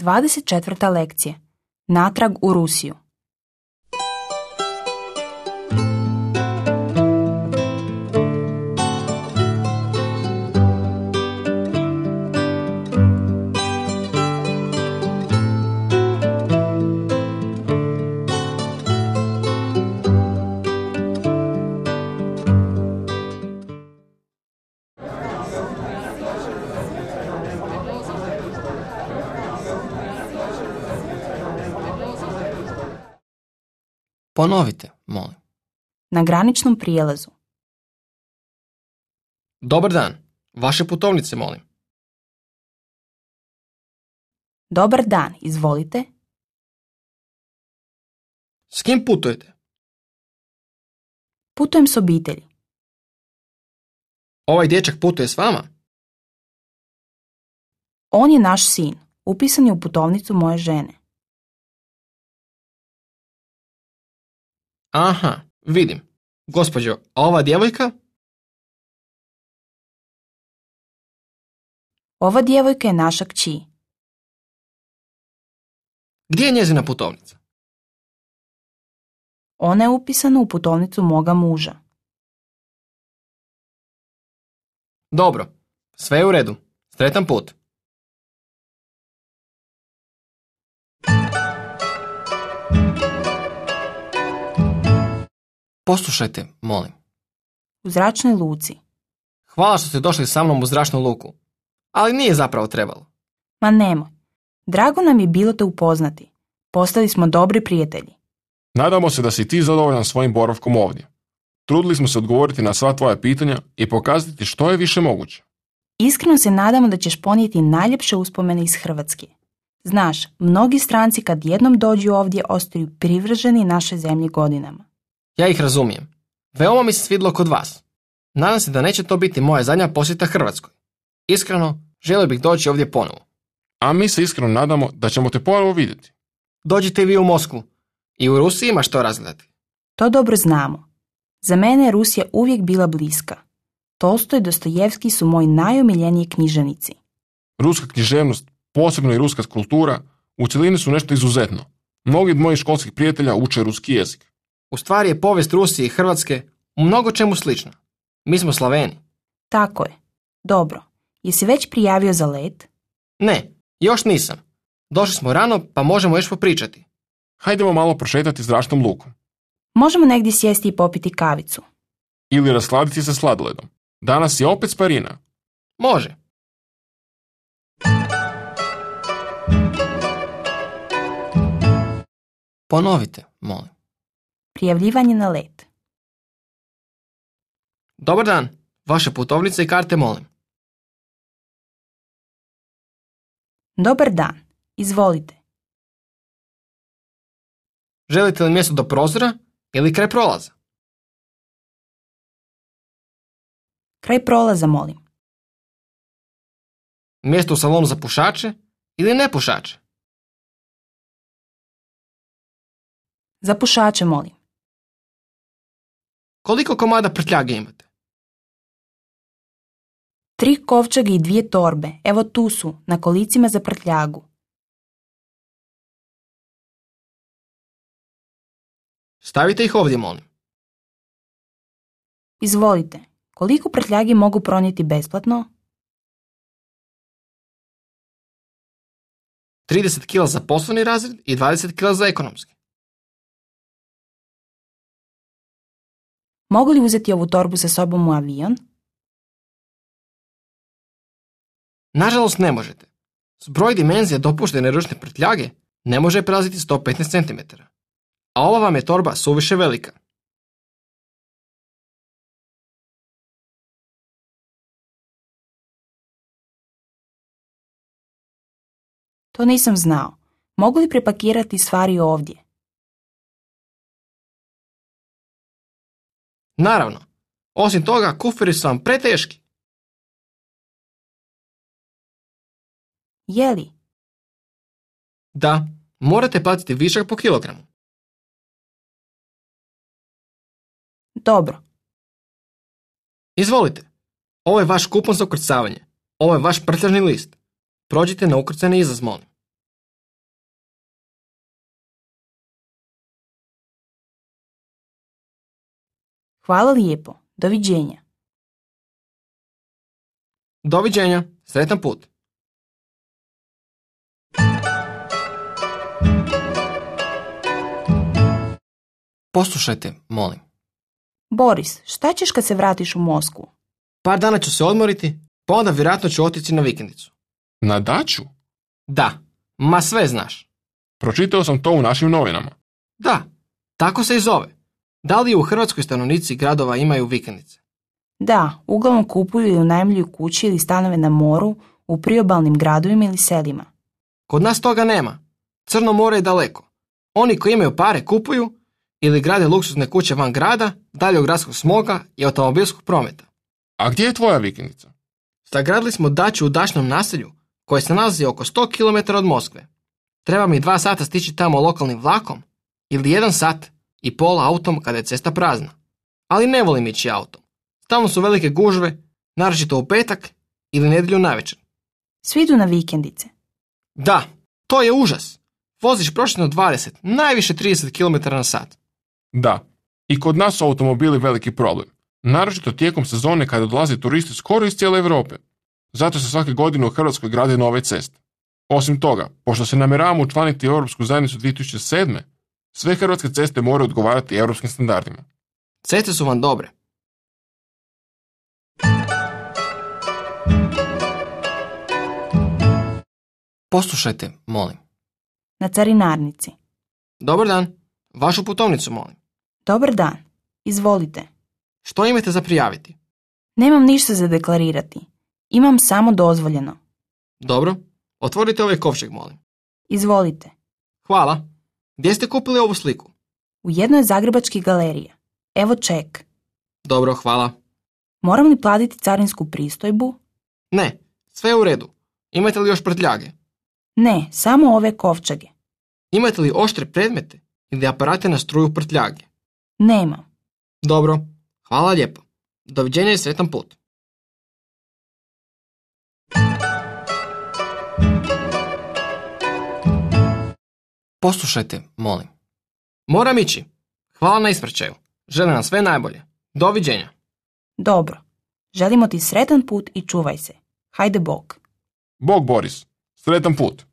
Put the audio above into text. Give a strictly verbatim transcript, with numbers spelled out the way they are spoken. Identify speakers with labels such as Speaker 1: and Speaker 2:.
Speaker 1: dvadeset četvrta lekcija. Natrag u Rusiju.
Speaker 2: Ponovite, molim.
Speaker 1: Na graničnom prijelazu.
Speaker 2: Dobar dan. Vaše putovnice, molim.
Speaker 1: Dobar dan, izvolite.
Speaker 2: S kim putujete?
Speaker 1: Putujem s obitelji.
Speaker 2: Ovaj dječak putuje s vama?
Speaker 1: On je naš sin. Upisan je u putovnicu moje žene.
Speaker 2: Aha, vidim. Gospođo, a ova djevojka?
Speaker 1: Ova djevojka je naša kći.
Speaker 2: Gdje je njezina putovnica?
Speaker 1: Ona je upisana u putovnicu moga muža.
Speaker 2: Dobro, sve je u redu. Sretan put. Poslušajte, molim.
Speaker 1: U zračnoj luci.
Speaker 2: Hvala što ste došli sa mnom u zračnu luku, ali nije zapravo trebalo.
Speaker 1: Ma nemoj. Drago nam je bilo te upoznati. Postali smo dobri prijatelji.
Speaker 3: Nadamo se da si ti zadovoljan svojim boravkom ovdje. Trudili smo se odgovoriti na sva tvoja pitanja i pokazati što je više moguće.
Speaker 1: Iskreno se nadamo da ćeš ponijeti najljepše uspomene iz Hrvatske. Znaš, mnogi stranci kad jednom dođu ovdje ostaju privrženi našoj zemlji godinama.
Speaker 2: Ja ih razumijem. Veoma mi se svidlo kod vas. Nadam se da neće to biti moja zadnja posjeta Hrvatskoj. Iskreno, želio bih doći ovdje ponovo.
Speaker 3: A mi se iskreno nadamo da ćemo te ponovo vidjeti.
Speaker 2: Dođite vi u Moskvu. I u Rusiji ima što razgledati.
Speaker 1: To dobro znamo. Za mene je Rusija uvijek bila bliska. Tolstoj i Dostojevski su moji najomiljeniji književnici.
Speaker 3: Ruska književnost, posebno i ruska kultura, u cjelini su nešto izuzetno. Mnogi od mojih školskih prijatelja uče ruski jezik.
Speaker 2: U stvari je povijest Rusije i Hrvatske u mnogo čemu slična. Mi smo Slaveni.
Speaker 1: Tako je. Dobro. Jesi već prijavio za let?
Speaker 2: Ne, još nisam. Došli smo rano pa možemo još popričati.
Speaker 3: Hajdemo malo prošetati zračnom lukom.
Speaker 1: Možemo negdje sjesti i popiti kavicu.
Speaker 3: Ili rasladiti se sladoledom. Danas je opet sparina.
Speaker 2: Može. Ponovite, molim.
Speaker 1: Prijavljivanje na let.
Speaker 2: Dobar dan. Vaše putovnice i karte, molim.
Speaker 1: Dobar dan. Izvolite.
Speaker 2: Želite li mjesto do prozora ili kraj prolaza?
Speaker 1: Kraj prolaza, molim.
Speaker 2: Mjesto u salonu za pušače ili nepušače?
Speaker 1: Za pušače, molim.
Speaker 2: Koliko komada prtljage imate?
Speaker 1: Tri kovčega i dvije torbe. Evo tu su, na kolicima za prtljagu.
Speaker 2: Stavite ih ovdje, molim.
Speaker 1: Izvolite. Koliko prtljagi mogu pronijeti besplatno?
Speaker 2: trideset kila za poslovni razred i dvadeset kila za ekonomski.
Speaker 1: Mogu li uzeti ovu torbu sa sobom u avion?
Speaker 2: Nažalost ne možete. Zbroj dimenzija dopuštene ručne prtljage ne može prelaziti sto petnaest centimetara. A ova vam je torba suviše velika.
Speaker 1: To nisam znao. Mogu li prepakirati stvari ovdje?
Speaker 2: Naravno. Osim toga, kuferi su vam preteški.
Speaker 1: Je li?
Speaker 2: Da, morate platiti višak po kilogramu.
Speaker 1: Dobro.
Speaker 2: Izvolite. Ovo je vaš kupon za ukrcavanje. Ovo je vaš prtljažni list. Prođite na ukrcani izlaz, molim.
Speaker 1: Hvala lijepo. Doviđenja.
Speaker 2: Doviđenja, sretan put. Poslušajte, molim.
Speaker 1: Boris, šta ćeš kad se vratiš u Moskvu?
Speaker 2: Par dana ću se odmoriti, pa onda vjerojatno ću otići na vikendicu.
Speaker 3: Na daću?
Speaker 2: Da, ma sve znaš.
Speaker 3: Pročitao sam to u našim novinama.
Speaker 2: Da, tako se i zove. Da li u Hrvatskoj stanovnici gradova imaju vikendice?
Speaker 1: Da, uglavnom kupuju ili unajmljuju kuće ili stanove na moru, u priobalnim gradovima ili selima.
Speaker 2: Kod nas toga nema. Crno more je daleko. Oni koji imaju pare kupuju ili grade luksuzne kuće van grada, dalje od gradskog smoga i automobilskog prometa.
Speaker 3: A gdje je tvoja vikendica?
Speaker 2: Sagradili smo daću u dašnom naselju koje se nalazi oko sto kilometara od Moskve. Treba mi dva sata stići tamo lokalnim vlakom ili jedan sat i pol autom kada je cesta prazna. Ali ne volim ići autom. Tamo su velike gužve, naročito u petak ili nedjelju navečer.
Speaker 1: Svi idu na vikendice.
Speaker 2: Da, to je užas. Voziš prosječno dvadeset, najviše trideset kilometara na sat.
Speaker 3: Da, i kod nas su automobili veliki problem. Naročito tijekom sezone kada dolaze turisti skoro iz cijele Europe. Zato se svake godine u Hrvatskoj grade nove ceste. Osim toga, pošto se namjeravamo učlaniti u Europsku zajednicu dvije tisuće sedme, sve hrvatske ceste moraju odgovarati europskim standardima.
Speaker 2: Ceste su vam dobre. Poslušajte, molim.
Speaker 1: Na carinarnici.
Speaker 2: Dobar dan. Vašu putovnicu, molim.
Speaker 1: Dobar dan. Izvolite.
Speaker 2: Što imate za prijaviti?
Speaker 1: Nemam ništa za deklarirati. Imam samo dozvoljeno.
Speaker 2: Dobro. Otvorite ovaj kovčeg, molim.
Speaker 1: Izvolite.
Speaker 2: Hvala. Gdje ste kupili ovu sliku?
Speaker 1: U jednoj zagrebačkih galerija. Evo ček.
Speaker 2: Dobro, hvala.
Speaker 1: Moram li platiti carinsku pristojbu?
Speaker 2: Ne, sve je u redu. Imate li još prtljage?
Speaker 1: Ne, samo ove kovčege.
Speaker 2: Imate li oštre predmete ili aparate na struju prtljage?
Speaker 1: Nemam.
Speaker 2: Dobro, hvala lijepo. Doviđenja i sretan put. Poslušajte, molim. Moram ići. Hvala na ispraćaju. Želim vam sve najbolje. Doviđenja.
Speaker 1: Dobro. Želimo ti sretan put i čuvaj se. Hajde Bog.
Speaker 3: Bog, Boris. Sretan put.